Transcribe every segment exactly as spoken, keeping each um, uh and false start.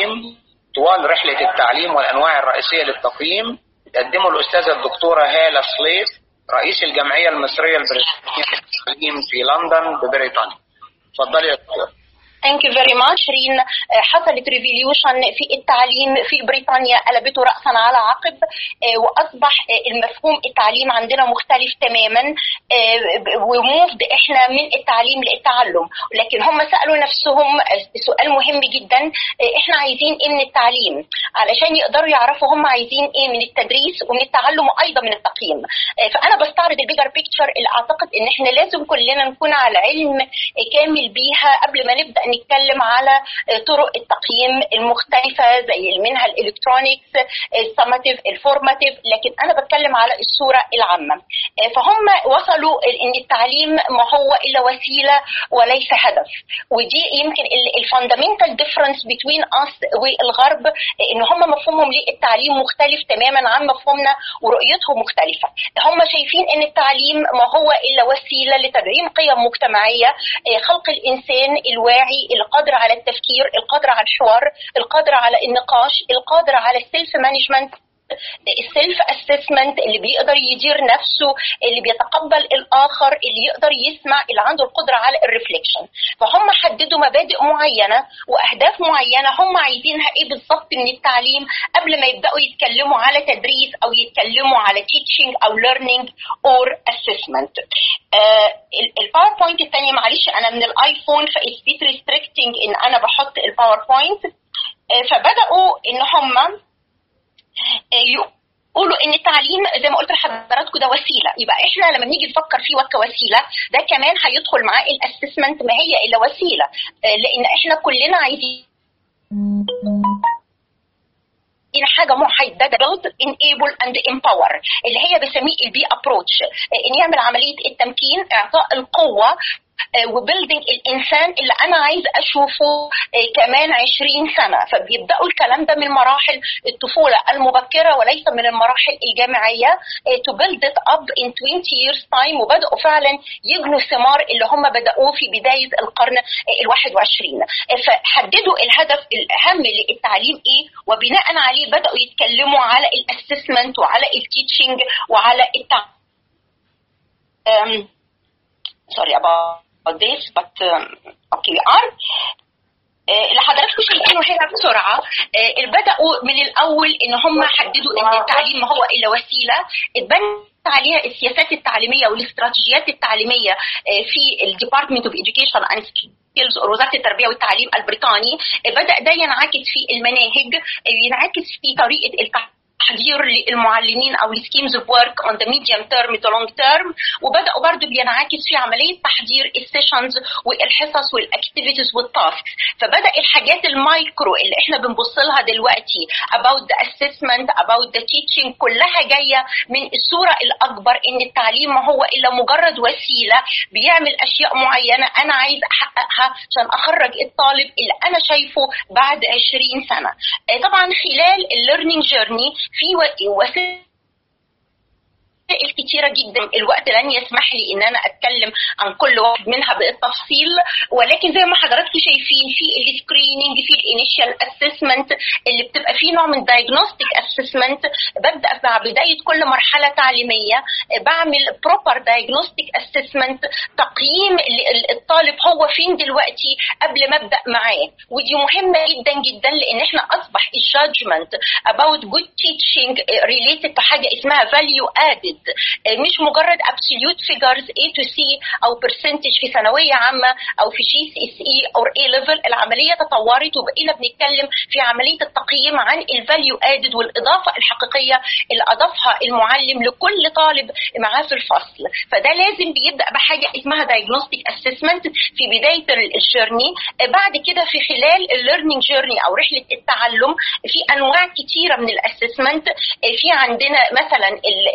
التقييم طوال رحلة التعليم والأنواع الرئيسية للتقييم تقدمه الأستاذة الدكتورة هالة سليف رئيس الجمعية المصرية البريطانية للتعليم في لندن ببريطانيا. اتفضلي يا دكتور. Thank you very much. رين، حصلت ريفوليوشن في التعليم في بريطانيا قلبته رأسا على عقب، وأصبح المفهوم التعليم عندنا مختلف تماما، وموفد إحنا من التعليم للتعلم. لكن هم سألوا نفسهم سؤال مهم جدا، إحنا عايزين إيه من التعليم علشان يقدروا يعرفوا هم عايزين إيه من التدريس ومن التعلم وأيضا من التقييم. فأنا بستعرض البيجر بيكتشر اللي أعتقد إن إحنا لازم كلنا نكون على علم كامل بيها قبل ما نبدأ نتكلم على طرق التقييم المختلفة زي المنها الالكترونيكس، السماتيف، الفورماتيف، لكن أنا بتكلم على الصورة العامة. فهم وصلوا إن التعليم ما هو إلا وسيلة وليس هدف، ودي يمكن الفاندامنتال ديفرنس بين أس والغرب، إن هم مفهومهم للتعليم مختلف تماما عن مفهومنا ورؤيتهم مختلفة. هم شايفين إن التعليم ما هو إلا وسيلة لتدعيم قيم مجتمعية، خلق الإنسان الواعي القادر على التفكير، القادر على الحوار، القادر على النقاش، القادر على السيلف مانجمنت، السيلف اسسمنت، اللي بيقدر يدير نفسه، اللي بيتقبل الاخر، اللي يقدر يسمع، اللي عنده القدره على الريفليكشن. فهم حددوا مبادئ معينه واهداف معينه هم عايزينها ايه بالظبط من التعليم قبل ما يبداوا يتكلموا على تدريس او يتكلموا على تيتشنج او ليرنينج اور اسسمنت. الباوربوينت الثانيه، معلش انا من الايفون فايتس بيت ريستريكتنج ان انا بحط الباوربوينت. فبداوا ان هم يقولوا ان التعليم زي ما قلت لحضراتكم ده وسيله، يبقى احنا لما بنيجي نفكر فيه كوسيله ده كمان هيدخل معاه الاسسمنت، ما هي الا وسيله، لان احنا كلنا عايزين إن حاجة محددة build enable and empower اللي هي بسميه البي approach، إن يعمل عملية التمكين، إعطاء القوة وبيلدينج الانسان اللي انا عايز اشوفه كمان عشرين سنه. فبيبداوا الكلام ده من مراحل الطفوله المبكره وليس من المراحل الجامعيه to build it up in twenty years time، وبداوا فعلا يجنوا ثمار اللي هم بداوه في بدايه القرن الواحد وعشرين. فحددوا الهدف الاهم للتعليم ايه، وبناء عليه بداوا يتكلموا على الاسسمنت وعلى التيتشنج وعلى التع... sorry about this but um, okay we are اللي حضراتكم شايفينه هنا بسرعه. بدأوا من الاول ان هم حددوا ان التعليم ما هو الا وسيله، اتبنت عليها السياسات التعليميه والاستراتيجيات التعليميه في الديبارتمنت اوف إديوكيشن اند سكيلز، وزاره التربيه والتعليم البريطاني. بدأ ده ينعكس في المناهج، ينعكس في طريقه التعليم، تحضير للمعلمين او السكيمز اوف ورك اون ذا ميديوم تيرم تو لونج تيرم. وبداوا برضو بينعكس في عمليه تحضير السيشنز والحصص والاكتيفيتيز والتاسكس. فبدا الحاجات المايكرو اللي احنا بنبص لها دلوقتي about the assessment about the teaching كلها جايه من الصوره الاكبر، ان التعليم ما هو الا مجرد وسيله بيعمل اشياء معينه انا عايز احققها عشان اخرج الطالب اللي انا شايفه بعد عشرين سنه. طبعا خلال الليرنينج جيرني في وسائل كتيرة جدا، الوقت لن يسمح لي ان انا اتكلم عن كل واحد منها بالتفصيل، ولكن زي ما حضراتكم شايفين في السكريننج، في الانيشال اسسمنت اللي بتبقى فيه نوع من دايجنوستيك اسسمنت. ببدا مع بدايه كل مرحله تعليميه بعمل بروبر دايجنوستيك اسسمنت، تقييم الطالب هو فين دلوقتي قبل ما ابدا معاه. ودي مهمه جدا جدا لان احنا اصبح الجادجمنت about good teaching related بحاجه اسمها value added، مش مجرد absolute figures A to C او percentage في ثانوية عامة او في جي سي اس اي او A level. العملية تطورت وبقينا بنتكلم في عملية التقييم عن الفاليو ادد والإضافة الحقيقية اللي أضافها المعلم لكل طالب معاه في الفصل. فده لازم بيبدأ بحاجة اسمها diagnostic assessment في بداية الجيرني. بعد كده في خلال الليرنينج جيرني او رحلة التعلم في انواع كتيرة من الاسسمنت. في عندنا مثلا السمر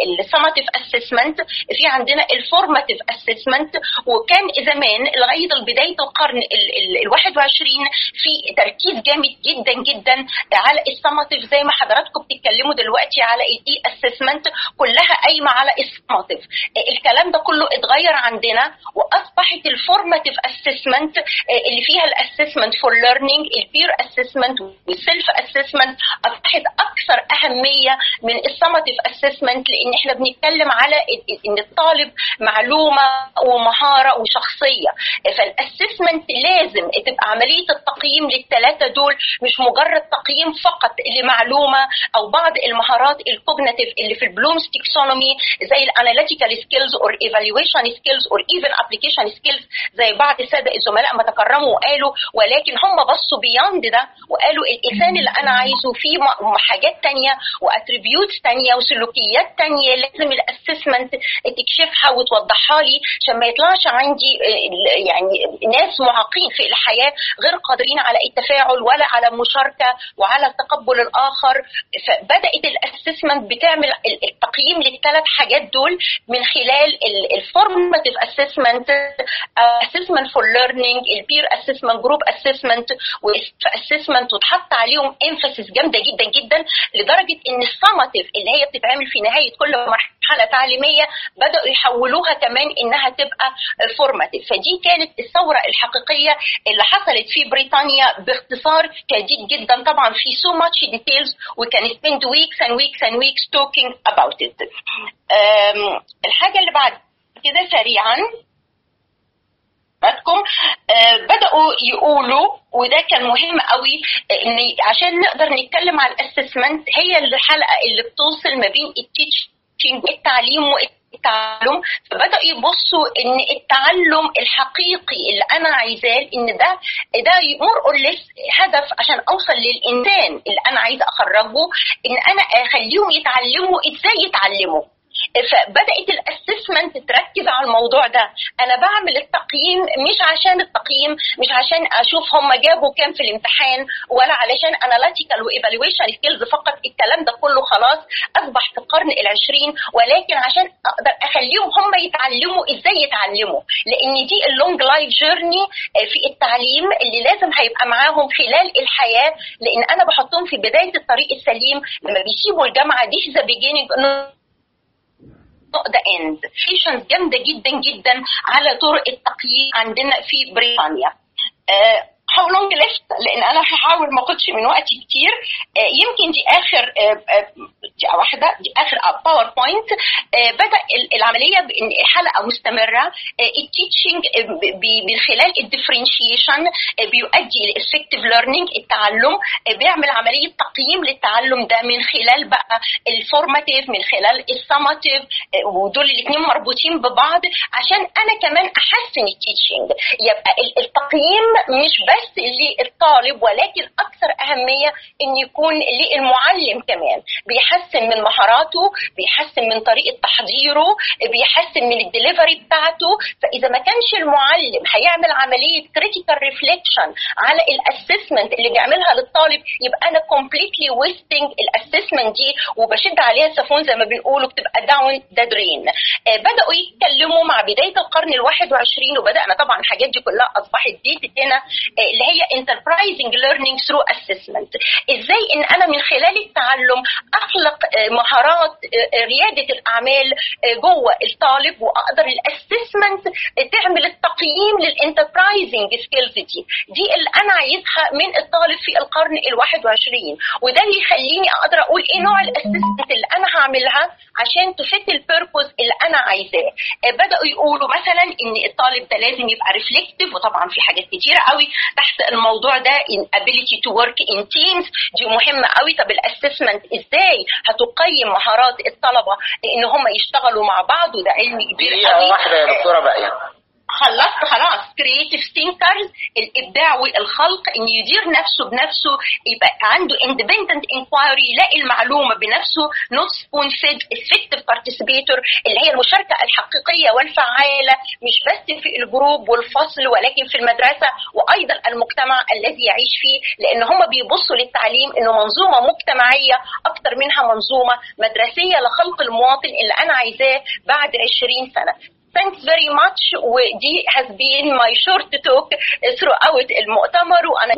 السماتيف اسسمنت، في عندنا الفورماتيف اسسمنت. وكان زمان لغايه بدايه القرن الواحد وعشرين في تركيز جامد جدا جدا على السماتيف، زي ما حضراتكم بتتكلموا دلوقتي على الاي اسسمنت، كلها قايمه على السماتيف. الكلام ده كله اتغير عندنا واصبحت الفورماتيف اسسمنت اللي فيها الاسسمنت فور ليرنينج، البير اسسمنت والسيلف اسسمنت، اصبحت اكثر اهميه من السماتيف اسسمنت، لان احنا بنتكلم على ان الطالب معلومه ومهاره وشخصيه. فالاسسمنت لازم تبقى عمليه التقييم للثلاثه دول مش مجرد تقييم فقط لمعلومه او بعض المهارات الكوجنيتيف اللي في البلومز تاكسونومي زي الاناليتيكال سكيلز اور ايفالويشن سكيلز اور ايفن ابليكيشن سكيلز زي بعض الساده الزملاء ما تكرموا وقالوا، ولكن هم بصوا بياند ده وقالوا الانسان اللي انا عايزه فيه حاجات تانية واتريبيوتس تانية وسلوكيات تانية لازم الاسسمنت تكشفها وتوضحها لي، عشان ما يطلعش عندي يعني ناس معاقين في الحياه غير قادرين على التفاعل ولا على المشاركه وعلى تقبل الاخر. فبدات الاسسمنت بتعمل التقييم للثلاث حاجات دول من خلال الفورماتيف اسسمنت، اسسمنت فور ليرنينج، البير اسسمنت، جروب اسسمنت واسسمنت، وتحط عليهم امفاسيس جامده جدا جدا لدرجه ان السماتيف اللي هي بتتعمل في نهايه كل مرحله تعليميه بداوا يحولوها كمان انها تبقى فورماتيف. فدي كانت الثوره الحقيقيه اللي حصلت في بريطانيا باختصار شديد جدا. طبعا في so much details we can spend weeks and weeks and weeks talking about it. الحاجه اللي بعد كده سريعا بدكم بدأوا يقولوا، وده كان مهم قوي ان عشان نقدر نتكلم على الاسسمنت، هي الحلقه اللي بتوصل ما بين التيتشنج والتعليم والتعلم. فبدأوا يبصوا ان التعلم الحقيقي اللي انا عايزاه ان ده ده مور اور ليس هدف عشان اوصل للانسان اللي انا عايزه اخرجه، ان انا اخليهم يتعلموا ازاي يتعلموا. فبدأت الاسسمنت تركز على الموضوع ده. انا بعمل التقييم مش عشان التقييم، مش عشان اشوف هم جابوا كام في الامتحان، ولا علشان اناليتيكال وايفالويشن سكيلز فقط. الكلام ده كله خلاص اصبح في القرن العشرين، ولكن عشان اقدر اخليهم هم يتعلموا ازاي يتعلموا، لان دي اللونج لايف جيرني في التعليم اللي لازم هيبقى معاهم خلال الحياه، لان انا بحطهم في بدايه الطريق السليم. لما بيسيبوا الجامعه دي ذا بيجينينج the end. Patients جامدة جدا جدا على طرق التقييم عندنا في بريطانيا. أه how long left؟ لان انا هحاول ما اخدش من وقتي كتير. أه يمكن دي اخر أه دي واحده دي اخر باوربوينت. أه بدا العمليه بان الحلقه مستمره. التيتشنج من خلال الديفرنشيشن بيؤدي لافكتيف ليرنينج، التعلم. بيعمل عمليه تقييم للتعلم ده من خلال بقى الفورماتيف، من خلال السماتيف، ودول الاثنين مربوطين ببعض عشان انا كمان احسن التيتشنج. يبقى التقييم مش بس للطالب، ولكن اكثر اهميه ان يكون للمعلم كمان، بيحسن من مهاراته، بيحسن من طريقه تحضيره، بيحسن من الدليفري بتاعته. فاذا ما كانش المعلم هيعمل عمليه كريتيكال ريفليكشن على الاسسمنت اللي بيعملها للطالب، يبقى انا كومبليتلي ويستنج الاسسمنت دي وبشد عليها السفون زي ما بنقولوا، بتبقى داون ذا درين. بداوا يتكلموا مع بدايه القرن الواحد وعشرين، وبدانا طبعا الحاجات دي كلها اصبحت ديتد هنا، اللي هي enterprising learning through assessment. ازاي ان انا من خلال التعلم اخلق مهارات ريادة الاعمال جوه الطالب، واقدر الاسسمنت تعمل التقييم للانتربرايزنج سكيلز دي دي اللي انا عايزها من الطالب في القرن الواحد وعشرين. وده اللي يخليني اقدر اقول ايه نوع الاسسمنت اللي انا هعملها عشان تفيد البيربوز اللي انا عايزاه. بداوا يقولوا مثلا ان الطالب ده لازم يبقى ريفلكتيف، وطبعا في حاجات كتيره قوي تحت الموضوع ده، in ability to work in teams، دي مهمه قوي. طب الاسسمنت ازاي هتقيم مهارات الطلبه ان هم يشتغلوا مع بعض؟ وده علم كبير قوي. واحده يا دكتوره بقى يعني. خلصت خلاص. creative thinkers الابداع والخلق، ان يدير نفسه بنفسه، يبقى عنده independent inquiry، يلاقي المعلومه بنفسه. not spoon fed effective participator اللي هي المشاركه الحقيقيه والفعاله، مش بس في الجروب والفصل ولكن في المدرسه وايضا المجتمع الذي يعيش فيه، لان هم بيبصوا للتعليم انه منظومه مجتمعيه اكتر منها منظومه مدرسيه لخلق المواطن اللي انا عايزاه بعد عشرين سنه. Thanks very much. ودي has been my short talk throughout المؤتمر، وأنا